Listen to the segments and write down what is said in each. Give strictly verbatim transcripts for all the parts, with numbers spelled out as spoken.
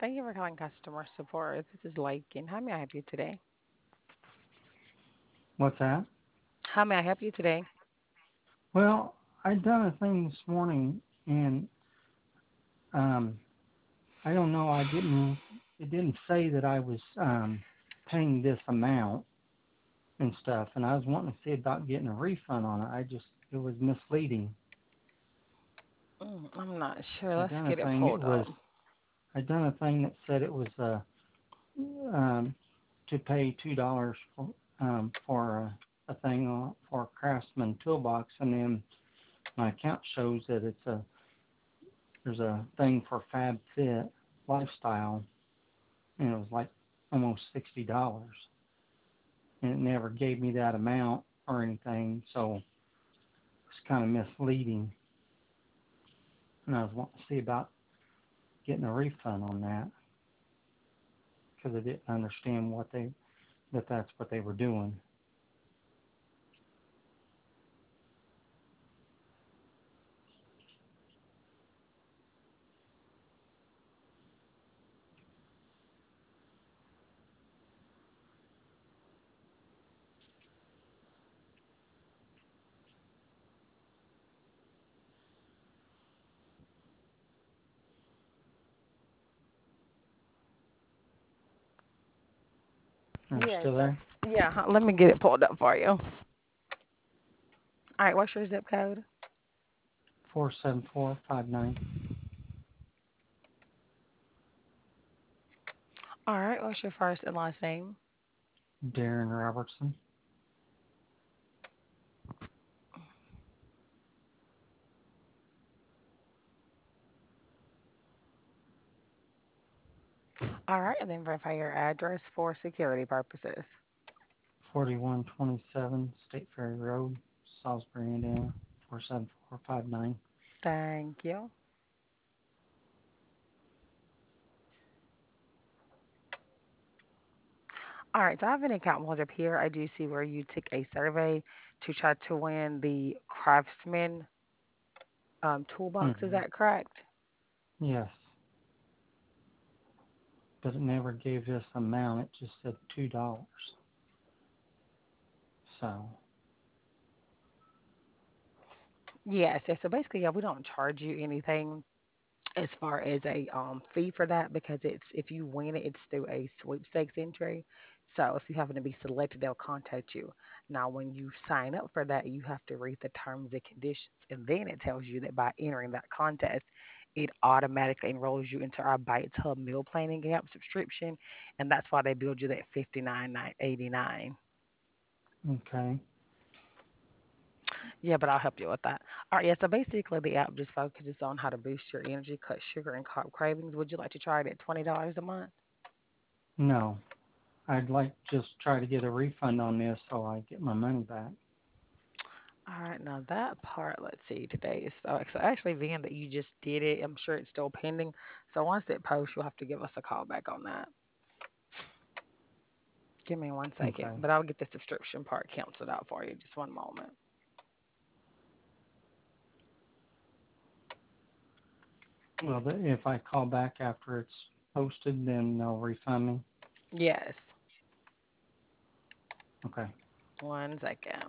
Thank you for calling customer support. This is Lakin. How may I help you today? What's that? How may I help you today? Well, I done a thing this morning, and um, I don't know. I didn't. It didn't say that I was um, paying this amount and stuff, and I was wanting to see about getting a refund on it. I just it was misleading. Mm, I'm not sure. I Let's done a get it thing. It pulled was up. I done a thing that said it was uh, um, to pay two dollars for um, for a, a thing on, for a Craftsman toolbox, and then my account shows that it's a there's a thing for Fab Fit Lifestyle, and it was like almost sixty dollars, and it never gave me that amount or anything, so it's kind of misleading. And I was wanting to see about getting a refund on that because I didn't understand what they that that's what they were doing. Are you Yeah, still so there? yeah, huh, let me get it pulled up for you. All right, what's your zip code? Four seven four five nine. All right, what's your first and last name? Darren Robertson. All right, and then verify your address for security purposes. Forty-one twenty-seven State Ferry Road, Salisbury, Indiana. Four seven four five nine. Thank you. All right, so I have an account pulled up here. I do see where you took a survey to try to win the Craftsman um, toolbox. Is Mm-hmm. that correct? Yes, but it never gave this amount. It just said two dollars. So, Yes. Yeah, so basically, yeah, we don't charge you anything as far as a um, fee for that because it's if you win it, it's through a sweepstakes entry. So if you happen to be selected, they'll contact you. Now, when you sign up for that, you have to read the terms and conditions, and then it tells you that by entering that contest, it automatically enrolls you into our Bites Hub meal planning app subscription, and that's why they build you that fifty-nine eighty-nine. okay. Yeah, but I'll help you with that. All right, yeah. So basically, the app just focuses on how to boost your energy, cut sugar and carb cravings. Would you like to try it at twenty dollars a month? No, I'd like to just try to get a refund on this so I get my money back. All right, now that part, let's see, today is so, so actually, being that you just did it, I'm sure it's still pending. So once it posts, you'll have to give us a call back on that. Give me one second, Okay. but I'll get the subscription part canceled out for you. Just one moment. Well, the- if I call back after it's posted, then they'll refund me. Yes, Okay. one second.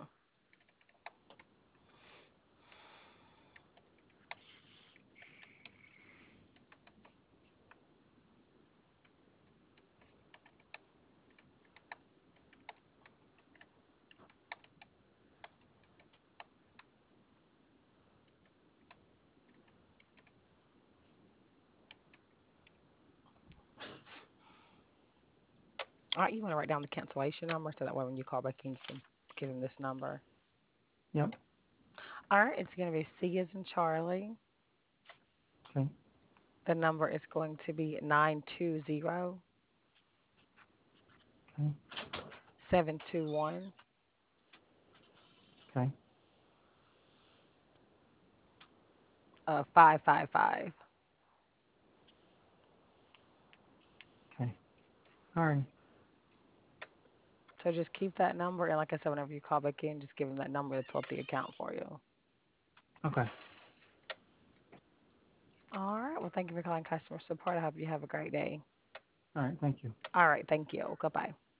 All right, you want to write down the cancellation number so that way when you call back in, you can give him this number. Yep. All right, it's going to be C as in Charlie. Okay. The number is going to be nine two zero Okay. seven two one Okay. uh, five five five. Okay. All right. So just keep that number. And like I said, whenever you call back in, just give them that number to pull up the account for you. Okay. All right. Well, thank you for calling customer support. I hope you have a great day. All right, thank you. All right. Thank you. Goodbye.